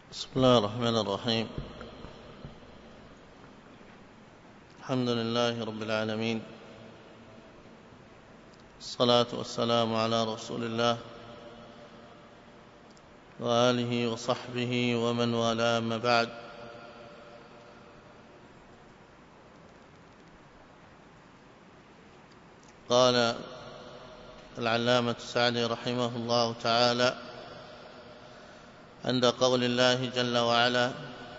بسم الله الرحمن الرحيم. الحمد لله رب العالمين، الصلاة والسلام على رسول الله وآله وصحبه ومن والاه، أما بعد. قال العلامة السعدي رحمه الله تعالى عند قول الله جل وعلا: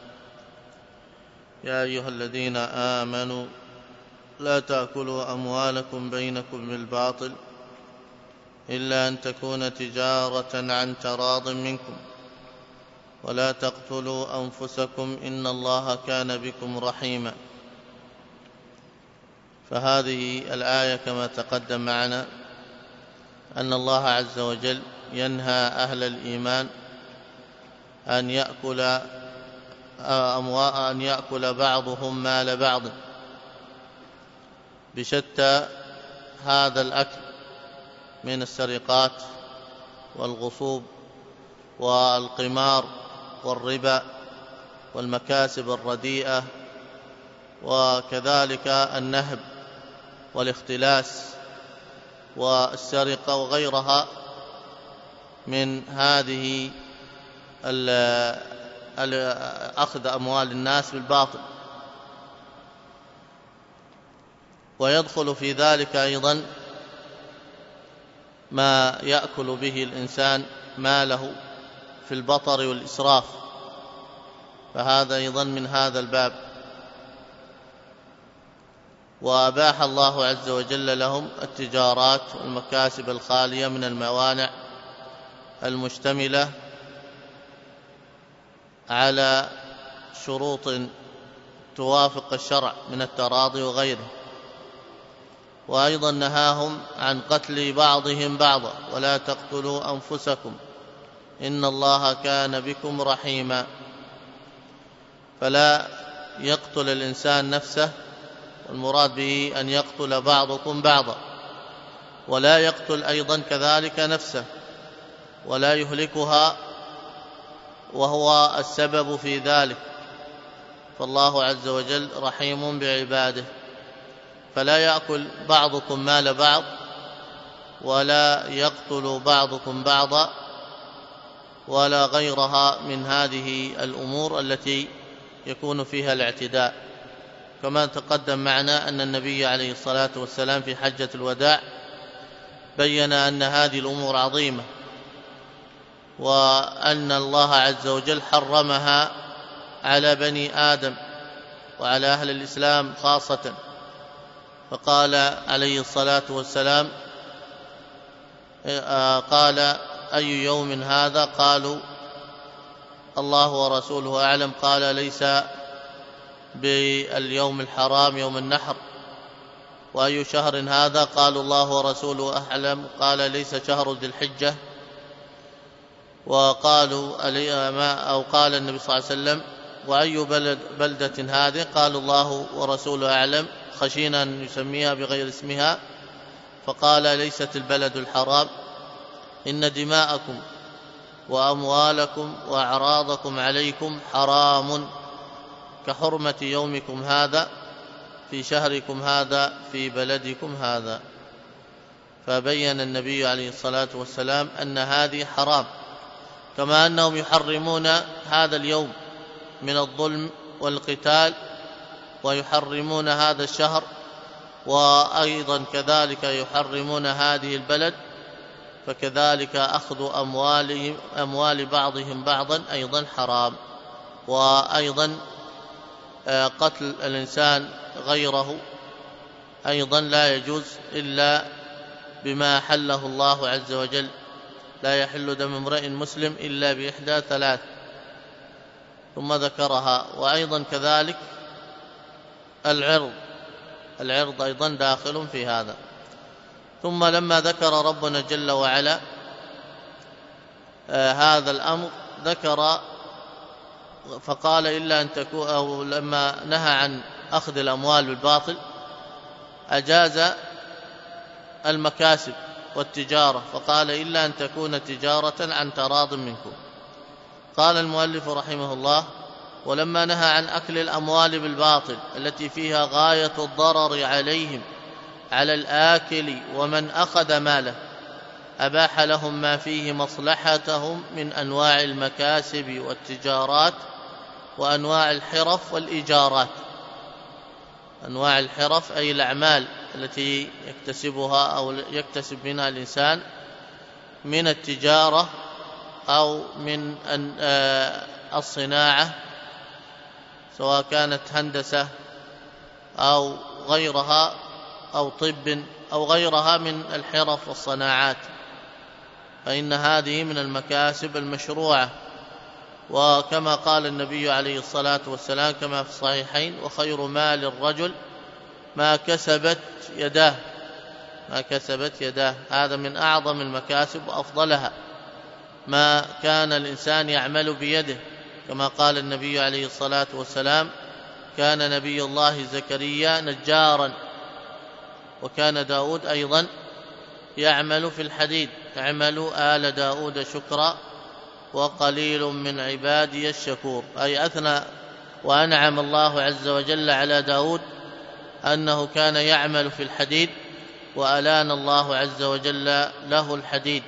يا أيها الذين آمنوا لا تأكلوا أموالكم بينكم بالباطل إلا أن تكون تجارة عن تراض منكم ولا تقتلوا أنفسكم إن الله كان بكم رحيما. فهذه الآية كما تقدم معنا أن الله عز وجل ينهى أهل الإيمان أن يأكل بعضهم مال بعض بشتى هذا الأكل من السرقات والغصوب والقمار والربا والمكاسب الرديئة، وكذلك النهب والاختلاس والسرقة وغيرها من هذه أخذ أموال الناس بالباطل. ويدخل في ذلك أيضا ما يأكل به الإنسان ماله في البطر والإسراف، فهذا أيضا من هذا الباب. وأباح الله عز وجل لهم التجارات والمكاسب الخالية من الموانع المشتملة على شروط توافق الشرع من التراضي وغيره. وأيضا نهاهم عن قتل بعضهم بعضا ولا تقتلوا أنفسكم إن الله كان بكم رحيما. فلا يقتل الإنسان نفسه، والمراد به أن يقتل بعضكم بعضا، ولا يقتل أيضا كذلك نفسه ولا يهلكها وهو السبب في ذلك، فالله عز وجل رحيم بعباده. فلا يأكل بعضكم مال بعض ولا يقتل بعضكم بعضا ولا غيرها من هذه الأمور التي يكون فيها الاعتداء. كما تقدم معنا أن النبي عليه الصلاة والسلام في حجة الوداع بين أن هذه الأمور عظيمة، وأن الله عز وجل حرمها على بني آدم وعلى أهل الإسلام خاصة. فقال عليه الصلاة والسلام: قال: أي يوم هذا؟ قالوا: الله ورسوله أعلم. قال: ليس باليوم الحرام يوم النحر. وأي شهر هذا؟ قالوا: الله ورسوله أعلم. قال: ليس شهر ذي الحجة. وقالوا أو قال النبي صلى الله عليه وسلم: وأي بلدة هذه؟ قالوا: الله ورسوله أعلم، خشينا أن يسميها بغير اسمها. فقال: ليست البلد الحرام، إن دماءكم وأموالكم وأعراضكم عليكم حرام كحرمة يومكم هذا في شهركم هذا في بلدكم هذا. فبين النبي عليه الصلاة والسلام أن هذه حرام، كما أنهم يحرمون هذا اليوم من الظلم والقتال، ويحرمون هذا الشهر، وأيضا كذلك يحرمون هذه البلد. فكذلك أخذ أموال بعضهم بعضا أيضا حرام. وأيضا قتل الإنسان غيره أيضا لا يجوز إلا بما حله الله عز وجل: لا يحل دم امرئ مسلم إلا بإحدى ثلاث، ثم ذكرها. وأيضا كذلك العرض أيضا داخل في هذا. ثم لما ذكر ربنا جل وعلا هذا الأمر ذكر فقال: إلا أن تكون، أو لما نهى عن أخذ الأموال بالباطل أجاز المكاسب والتجارة، فقال: إلا أن تكون تجارة عن تراض منكم. قال المؤلف رحمه الله: ولما نهى عن أكل الأموال بالباطل التي فيها غاية الضرر عليهم على الآكل ومن أخذ ماله، أباح لهم ما فيه مصلحتهم من أنواع المكاسب والتجارات وأنواع الحرف والإيجارات. أنواع الحرف أي الأعمال التي يكتسبها أو يكتسب منها الإنسان من التجارة أو من الصناعة، سواء كانت هندسة أو غيرها أو طب أو غيرها من الحرف والصناعات، فإن هذه من المكاسب المشروعة. وكما قال النبي عليه الصلاة والسلام كما في الصحيحين: وخير مال الرجل ما كسبت يداه. ما كسبت يداه، هذا من أعظم المكاسب وأفضلها، ما كان الإنسان يعمل بيده، كما قال النبي عليه الصلاة والسلام: كان نبي الله زكريا نجارا، وكان داود أيضا يعمل في الحديد. اعملوا آل داود شكرا وقليل من عبادي الشكور، أي أثنى وأنعم الله عز وجل على داود أنه كان يعمل في الحديد، وألان الله عز وجل له الحديد.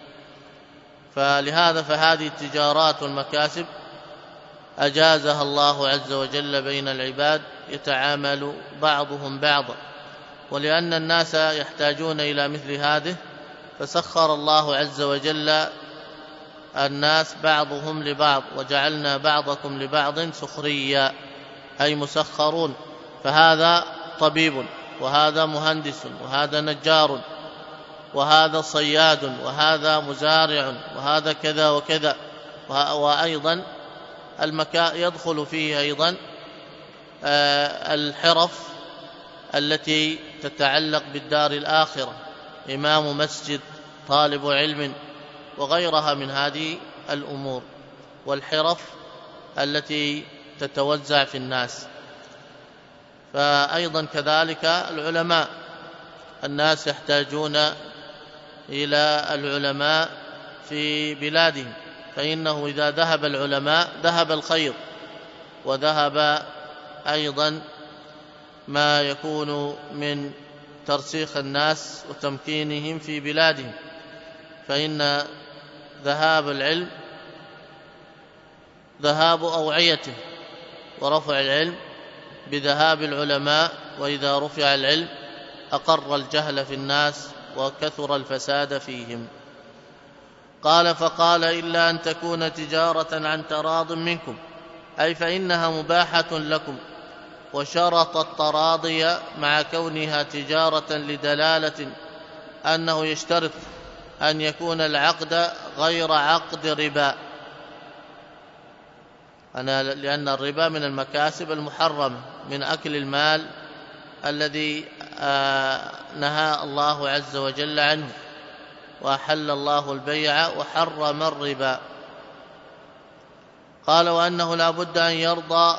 فلهذا فهذه التجارات والمكاسب أجازها الله عز وجل بين العباد، يتعامل بعضهم بعضا، ولأن الناس يحتاجون إلى مثل هذه فسخر الله عز وجل الناس بعضهم لبعض، وجعلنا بعضكم لبعض سخريا، أي مسخرون، فهذا طبيب، وهذا مهندس، وهذا نجار، وهذا صياد، وهذا مزارع، وهذا كذا وكذا. وأيضا يدخل فيه أيضا الحرف التي تتعلق بالدار الآخرة، إمام مسجد، طالب علم، وغيرها من هذه الأمور، والحرف التي تتوزع في الناس. فأيضا كذلك العلماء، الناس يحتاجون إلى العلماء في بلادهم، فإنه إذا ذهب العلماء ذهب الخير، وذهب أيضا ما يكون من ترسيخ الناس وتمكينهم في بلادهم، فإن ذهاب العلم ذهاب أوعيته، ورفع العلم بذهاب العلماء، وإذا رفع العلم أقر الجهل في الناس وكثر الفساد فيهم. قال: فقال: إلا أن تكون تجارة عن تراض منكم، أي فإنها مباحة لكم، وشرط التراضي مع كونها تجارة لدلالة أنه يشترط أن يكون العقد غير عقد ربا، لأن الربا من المكاسب المحرمة، من أكل المال الذي نهى الله عز وجل عنه، وأحل الله البيع وحرم الربا. قال: وأنه لا بد أن يرضى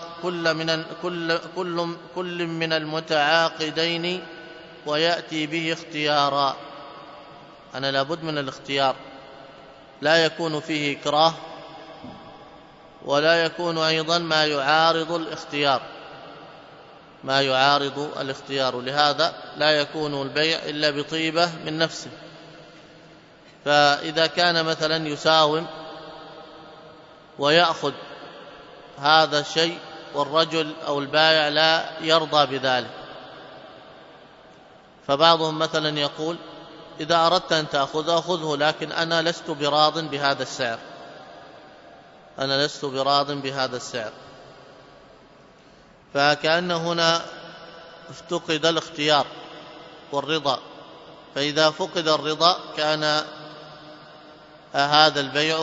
كل من المتعاقدين ويأتي به اختيارا. أنا لا بد من الاختيار، لا يكون فيه إكراه، ولا يكون أيضا ما يعارض الاختيار، لهذا لا يكون البيع إلا بطيبة من نفسه. فإذا كان مثلا يساوم ويأخذ هذا الشيء، والرجل أو البائع لا يرضى بذلك، فبعضهم مثلا يقول: إذا أردت أن تأخذه خذه، لكن أنا لست براض بهذا السعر، فكأن هنا افتقد الاختيار والرضا، فإذا فقد الرضا كان هذا البيع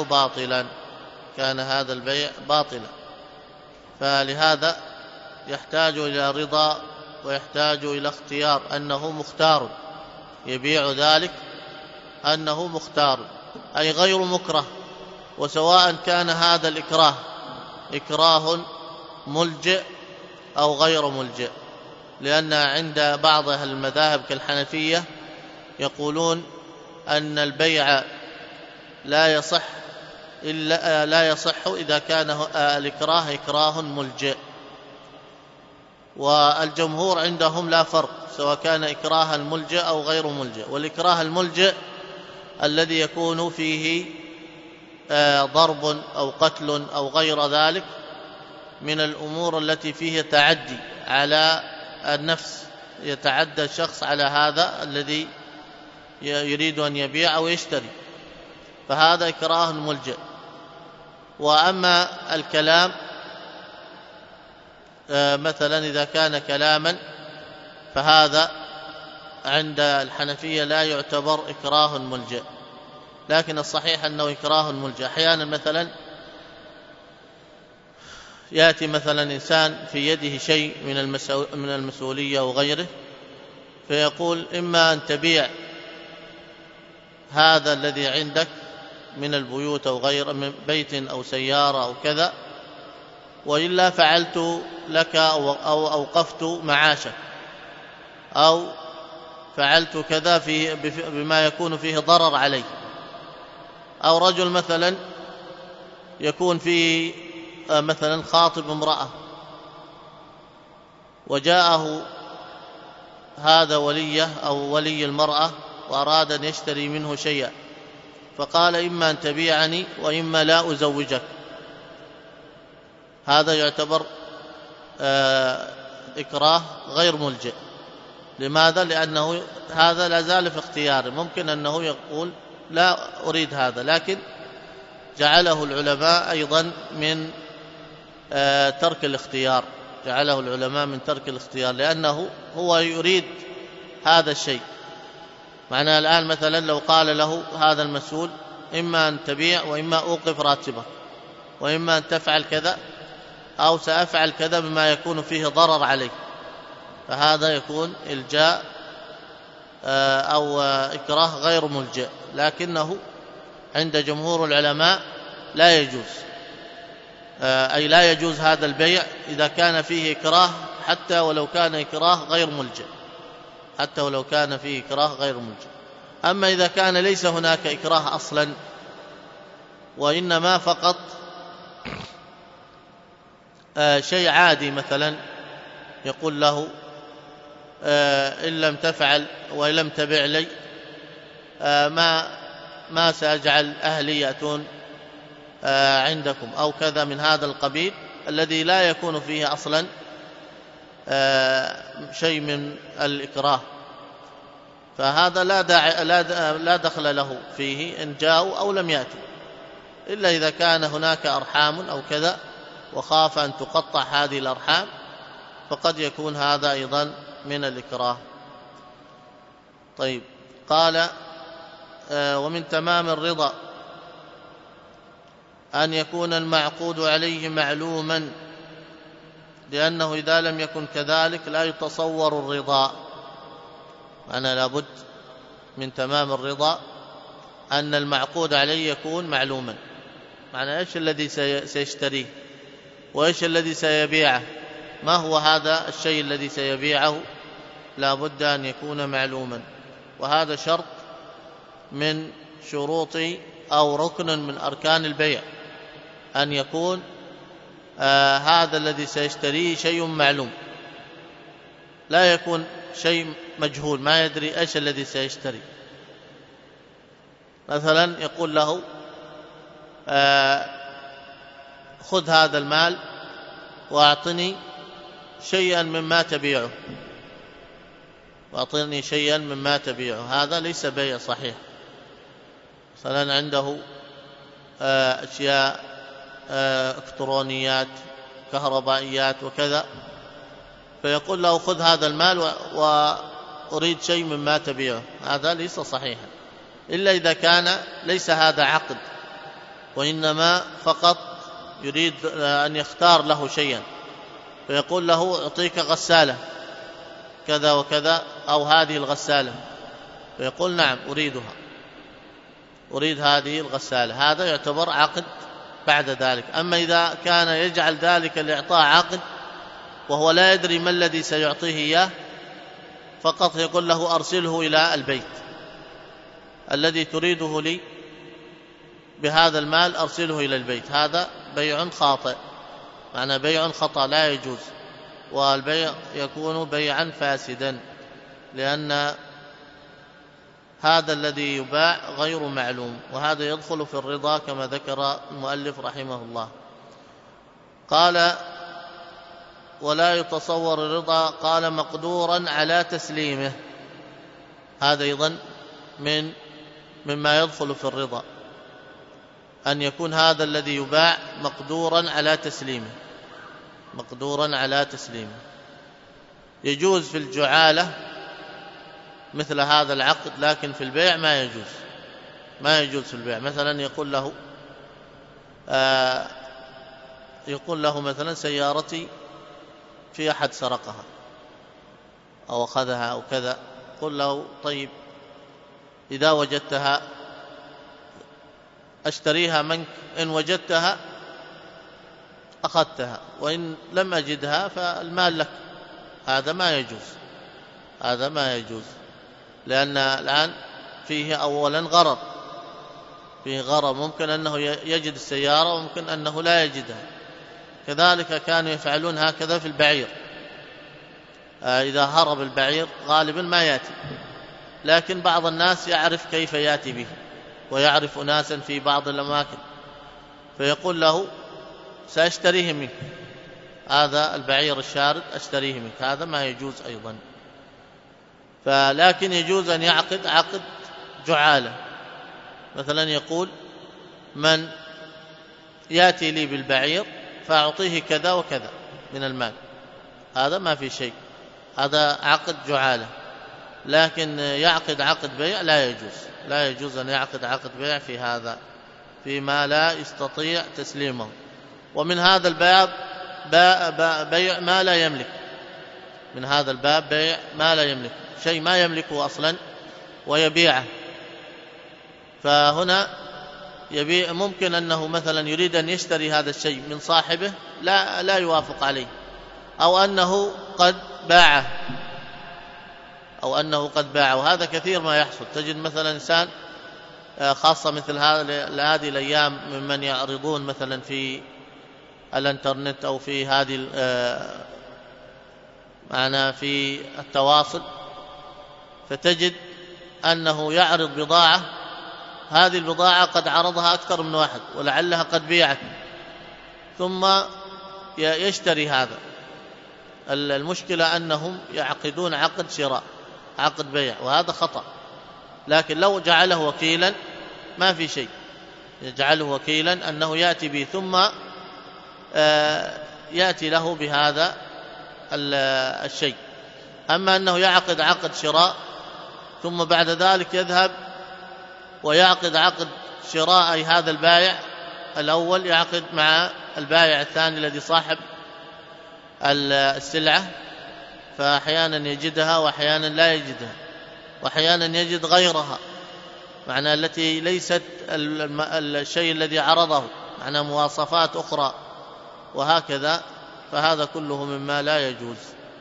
باطلا، فلهذا يحتاج إلى رضا ويحتاج إلى اختيار، أنه مختار، يبيع ذلك أنه مختار، أي غير مكره. وسواء كان هذا الإكراه إكراه ملجئ أو غير ملجئ، لأن عند بعض أهل المذاهب كالحنفية يقولون أن البيع لا يصح إلا لا يصح إذا كان الإكراه إكراه ملجئ. والجمهور عندهم لا فرق سواء كان إكراها ملجئ أو غير ملجئ. والإكراه الملجئ الذي يكون فيه ضرب أو قتل أو غير ذلك من الأمور التي فيه تعدي على النفس، يتعدى الشخص على هذا الذي يريد أن يبيع أو يشتري، فهذا إكراه ملجئ. وأما الكلام مثلا إذا كان كلاما فهذا عند الحنفية لا يعتبر إكراه ملجئ، لكن الصحيح أنه إكراه ملجئ. أحيانا مثلا يأتي مثلا إنسان في يده شيء من المسؤولية وغيره، فيقول إما أن تبيع هذا الذي عندك من البيوت أو غير من بيت أو سيارة أو كذا، وإلا فعلت لك أو أوقفت معاشك، أو فعلت كذا بما يكون فيه ضرر عليه. أو رجل مثلا يكون فيه مثلا خاطب امرأة وجاءه هذا وليه أو ولي المرأة وأراد أن يشتري منه شيئا، فقال إما أن تبيعني وإما لا أزوجك، هذا يعتبر إكراه غير ملجئ. لماذا؟ لأنه هذا لا زال في اختياره، ممكن أنه يقول لا أريد هذا، لكن جعله العلماء أيضا من ترك الاختيار، جعله العلماء من ترك الاختيار، لأنه هو يريد هذا الشيء. معناه الآن مثلا لو قال له هذا المسؤول إما أن تبيع وإما أوقف راتبك، وإما أن تفعل كذا أو سأفعل كذا بما يكون فيه ضرر عليه، فهذا يكون إلجاء أو إكراه غير ملجئ، لكنه عند جمهور العلماء لا يجوز، أي لا يجوز هذا البيع إذا كان فيه إكراه، حتى ولو كان إكراه غير ملجئ، حتى ولو كان فيه إكراه غير ملجئ. أما إذا كان ليس هناك إكراه أصلا، وإنما فقط شيء عادي، مثلا يقول له إن لم تفعل وإن لم تبع لي ما سأجعل أهلي يأتون عندكم أو كذا من هذا القبيل، الذي لا يكون فيه أصلا شيء من الإكراه، فهذا لا دخل له فيه إن جاءوا أو لم يأتوا، إلا إذا كان هناك أرحام أو كذا وخاف أن تقطع هذه الأرحام، فقد يكون هذا أيضا من الإكراه. طيب، قال ومن تمام الرضا أن يكون المعقود عليه معلوما، لأنه إذا لم يكن كذلك لا يتصور الرضا. معنى لابد من تمام الرضا أن المعقود عليه يكون معلوما. معنى إيش الذي سيشتريه وإيش الذي سيبيعه، ما هو هذا الشيء الذي سيبيعه، لابد أن يكون معلوما، وهذا شرط من شروط أو ركن من أركان البيع، أن يكون هذا الذي سيشتريه شيء معلوم، لا يكون شيء مجهول ما يدري إيش الذي سيشتري. مثلا يقول له خذ هذا المال وأعطني شيئا مما تبيعه، وأعطني شيئا مما تبيعه، هذا ليس بيع صحيح. مثلا عنده أشياء إلكترونيات كهربائيات وكذا، فيقول له خذ هذا المال وأريد شيء مما تبيعه، هذا ليس صحيحا، إلا إذا كان ليس هذا عقد، وإنما فقط يريد أن يختار له شيئا، فيقول له أعطيك غسالة كذا وكذا أو هذه الغسالة، فيقول نعم أريد هذه الغسالة، هذا يعتبر عقد بعد ذلك. أما إذا كان يجعل ذلك الإعطاء عقد وهو لا يدري ما الذي سيعطيه إياه، فقط يقول له أرسله إلى البيت الذي تريده لي بهذا المال أرسله إلى البيت، هذا بيع خاطئ، معنى بيع خطأ لا يجوز، والبيع يكون بيعا فاسدا، لأن هذا الذي يباع غير معلوم، وهذا يدخل في الرضا كما ذكر المؤلف رحمه الله. قال ولا يتصور الرضا، قال مقدورا على تسليمه، هذا أيضا مما يدخل في الرضا، أن يكون هذا الذي يباع مقدورا على تسليمه، مقدورا على تسليمه. يجوز في الجعالة مثل هذا العقد، لكن في البيع ما يجوز في البيع. مثلا يقول له مثلا سيارتي في أحد سرقها أو أخذها أو كذا، قل له طيب إذا وجدتها أشتريها منك، إن وجدتها أخذتها، وإن لم أجدها فالمال لك. هذا ما يجوز، لأن الآن فيه أولا غرر، ممكن أنه يجد السيارة وممكن أنه لا يجدها. كذلك كانوا يفعلون هكذا في البعير، إذا هرب البعير غالبا ما يأتي، لكن بعض الناس يعرف كيف يأتي به، ويعرف ناسا في بعض الأماكن، فيقول له سأشتريه منك، هذا البعير الشارد أشتريه منك، هذا ما يجوز أيضا. لكن يجوز أن يعقد عقد جعالة، مثلا يقول من يأتي لي بالبعير فأعطيه كذا وكذا من المال، هذا ما في شيء، هذا عقد جعالة. لكن يعقد عقد بيع لا يجوز أن يعقد عقد بيع في هذا، فيما لا يستطيع تسليمه. ومن هذا الباب بيع ما لا يملك، من هذا الباب بيع ما لا يملك، شيء ما يملكه أصلا ويبيعه. فهنا ممكن أنه مثلا يريد أن يشتري هذا الشيء من صاحبه لا يوافق عليه، أو أنه قد باعه، وهذا كثير ما يحصل. تجد مثلا إنسان خاصة مثل هذه الأيام ممن يعرضون مثلا في الانترنت أو في هذه في التواصل، فتجد أنه يعرض بضاعة، هذه البضاعة قد عرضها أكثر من واحد ولعلها قد بيعت، ثم يشتري هذا. المشكلة أنهم يعقدون عقد شراء، عقد بيع، وهذا خطأ. لكن لو جعله وكيلا ما في شيء، يجعله وكيلا أنه يأتي به ثم يأتي له بهذا الشيء. أما أنه يعقد عقد شراء ثم بعد ذلك يذهب ويعقد عقد شراء هذا البائع الأول، يعقد مع البائع الثاني الذي صاحب السلعة، فأحيانا يجدها وأحيانا لا يجدها، وأحيانا يجد غيرها، معنى التي ليست الشيء الذي عرضه، معنى مواصفات أخرى، وهكذا. فهذا كله مما لا يجوز.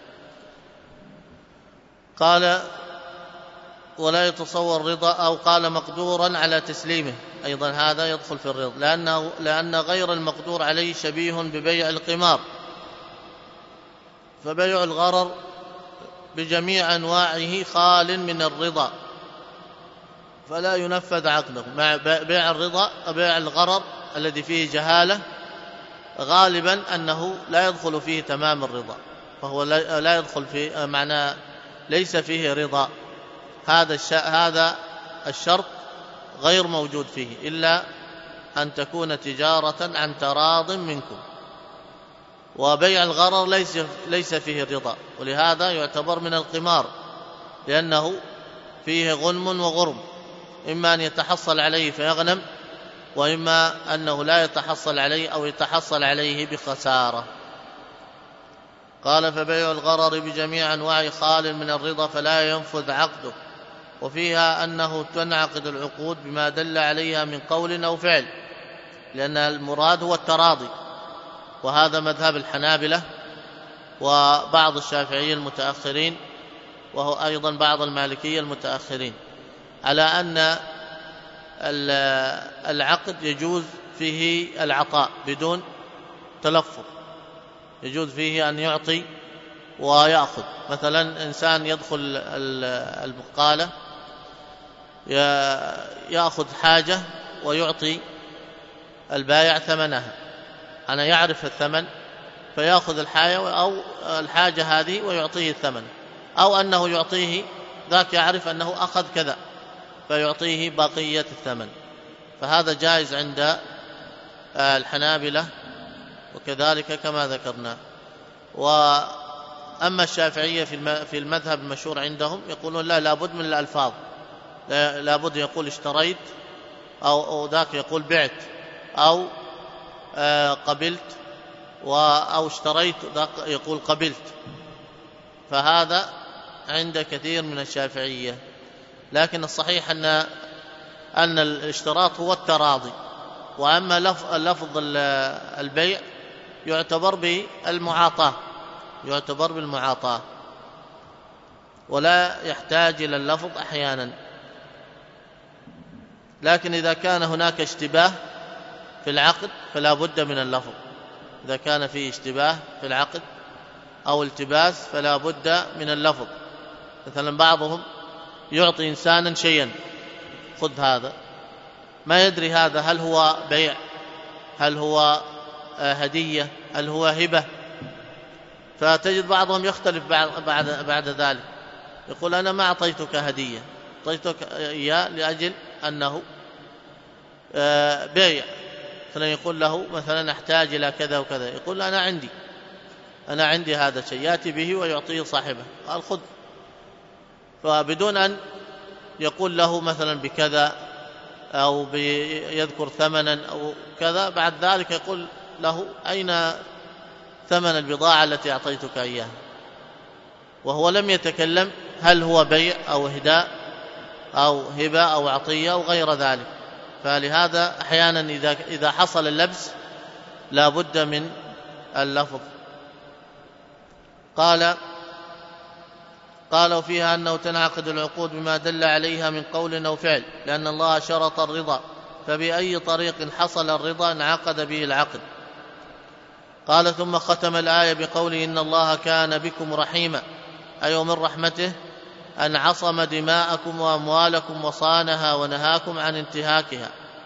قال ولا يتصور رضا، أو قال مقدورا على تسليمه، أيضا هذا يدخل في الرضا، لأن غير المقدور عليه شبيه ببيع القمار، فبيع الغرر بجميع أنواعه خال من الرضا، فلا ينفذ عقده. مع بيع الرضا، بيع الغرر الذي فيه جهالة غالبا أنه لا يدخل فيه تمام الرضا، فهو لا يدخل في معنى ليس فيه رضا، هذا الشرط غير موجود فيه، إلا أن تكون تجارة عن تراض منكم. وبيع الغرر ليس فيه الرضا، ولهذا يعتبر من القمار، لأنه فيه غنم وغرم، إما أن يتحصل عليه فيغنم، وإما أنه لا يتحصل عليه أو يتحصل عليه بخسارة. قال فبيع الغرر بجميع أنواع خال من الرضا فلا ينفذ عقده، وفيها أنه تنعقد العقود بما دل عليها من قول أو فعل، لأن المراد هو التراضي، وهذا مذهب الحنابلة وبعض الشافعية المتأخرين، وهو أيضا بعض المالكية المتأخرين، على أن العقد يجوز فيه العطاء بدون تلفظ، يجوز فيه أن يعطي ويأخذ. مثلا إنسان يدخل البقالة يأخذ حاجة ويعطي البائع ثمنها، أنا يعرف الثمن فيأخذ الحاجة هذه ويعطيه الثمن، أو أنه يعطيه ذاك يعرف أنه أخذ كذا فيعطيه بقية الثمن، فهذا جائز عند الحنابلة وكذلك كما ذكرنا. وأما الشافعية في المذهب المشهور عندهم يقولون لا، لابد من الألفاظ، لابد يقول اشتريت، أو ذاك يقول بعت، أو قبلت، أو اشتريت ذاك يقول قبلت، فهذا عند كثير من الشافعية. لكن الصحيح أن الاشتراط هو التراضي، وأما لفظ البيع يعتبر بالمعاطاة ولا يحتاج إلى اللفظ أحيانا. لكن إذا كان هناك اشتباه في العقد فلا بد من اللفظ، إذا كان فيه اشتباه في العقد أو التباس فلا بد من اللفظ. مثلا بعضهم يعطي إنسانا شيئا، خذ هذا، ما يدري هذا هل هو بيع، هل هو هدية، هل هو هبة، فتجد بعضهم يختلف بعد ذلك، يقول أنا ما أعطيتك هدية، أعطيتك إياه لأجل أنه بيع. مثلا يقول له مثلا أحتاج إلى كذا وكذا، يقول أنا عندي هذا الشيء، يأتي به ويعطيه صاحبه، قال خذ، فبدون أن يقول له مثلا بكذا أو يذكر ثمنا أو كذا، بعد ذلك يقول له أين ثمن البضاعة التي أعطيتك إياها، وهو لم يتكلم هل هو بيع أو إهداء أو هبة أو عطية أو غير ذلك. فلهذا أحيانا إذا حصل اللبس لا بد من اللفظ. قالوا فيها أنه تنعقد العقود بما دل عليها من قول أو فعل، لأن الله شرط الرضا، فبأي طريق حصل الرضا انعقد به العقد. قال ثم ختم الآية بقوله إن الله كان بكم رحيما، أي ومن رحمته أن عصم دماءكم وأموالكم وصانها ونهاكم عن انتهاكها.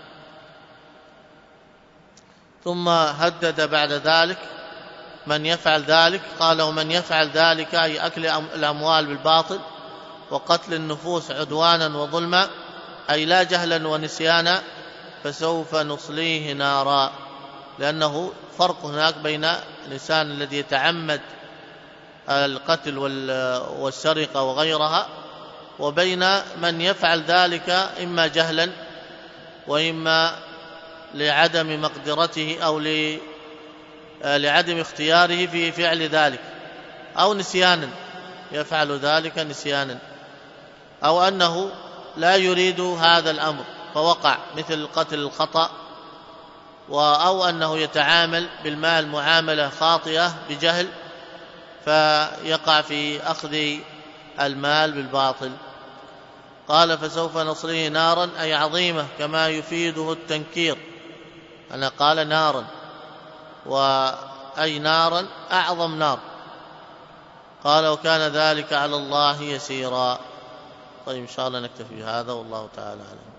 ثم هدد بعد ذلك من يفعل ذلك، قال ومن يفعل ذلك أي أكل الأموال بالباطل وقتل النفوس عدوانا وظلما، أي لا جهلا ونسيانا، فسوف نصليه نارا. لأنه فرق هناك بين الإنسان الذي يتعمد القتل والسرقة وغيرها، وبين من يفعل ذلك إما جهلا وإما لعدم مقدرته أو لعدم اختياره في فعل ذلك، أو نسيانا، يفعل ذلك نسيانا، أو أنه لا يريد هذا الأمر فوقع، مثل قتل الخطأ، أو أنه يتعامل بالمال معاملة خاطئة بجهل فيقع في أخذ المال بالباطل. قال فسوف نصليه نارا أي عظيمة، كما يفيده التنكير، أنا قال نارا وأي نارا أعظم نار. قال وكان ذلك على الله يسيرا. طيب إن شاء الله نكتفي بهذا، والله تعالى أعلم.